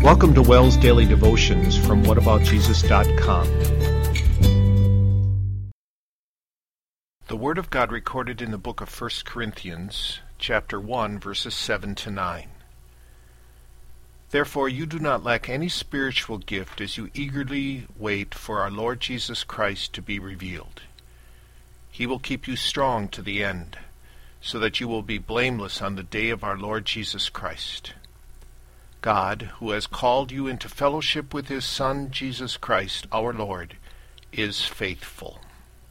Welcome to Wells Daily Devotions from whataboutjesus.com. The Word of God recorded in the book of 1 Corinthians, chapter 1, verses 7 to 9. Therefore you do not lack any spiritual gift as you eagerly wait for our Lord Jesus Christ to be revealed. He will keep you strong to the end, so that you will be blameless on the day of our Lord Jesus Christ. God, who has called you into fellowship with his Son, Jesus Christ, our Lord, is faithful.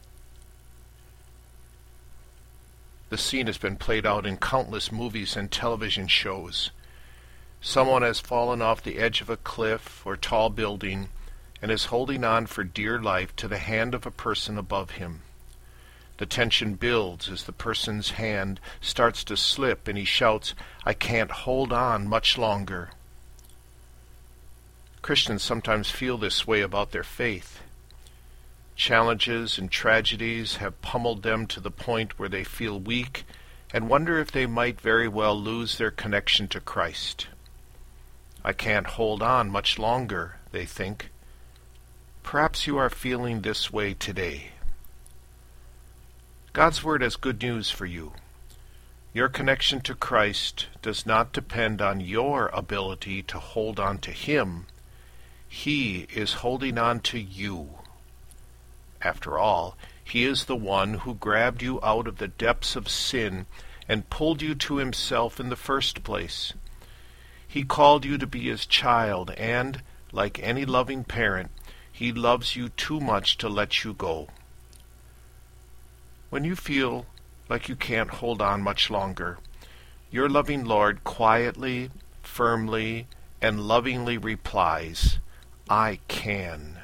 The scene has been played out in countless movies and television shows. Someone has fallen off the edge of a cliff or tall building and is holding on for dear life to the hand of a person above him. The tension builds as the person's hand starts to slip and he shouts, "I can't hold on much longer." Christians sometimes feel this way about their faith. Challenges and tragedies have pummeled them to the point where they feel weak and wonder if they might very well lose their connection to Christ. I can't hold on much longer, they think. Perhaps you are feeling this way today. God's Word has good news for you. Your connection to Christ does not depend on your ability to hold on to Him. He is holding on to you. After all, He is the one who grabbed you out of the depths of sin and pulled you to Himself in the first place. He called you to be His child, and, like any loving parent, He loves you too much to let you go. When you feel like you can't hold on much longer, your loving Lord quietly, firmly, and lovingly replies, "I can."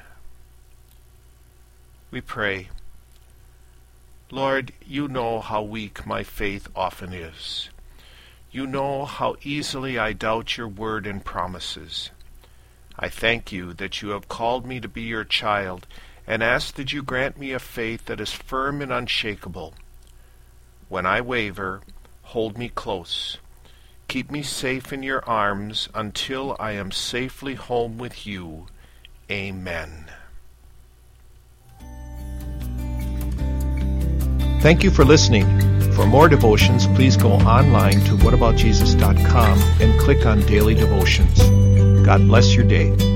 We pray, Lord, you know how weak my faith often is. You know how easily I doubt your word and promises. I thank you that you have called me to be your child, and ask that you grant me a faith that is firm and unshakable. When I waver, hold me close. Keep me safe in your arms until I am safely home with you. Amen. Thank you for listening. For more devotions, please go online to whataboutjesus.com and click on Daily Devotions. God bless your day.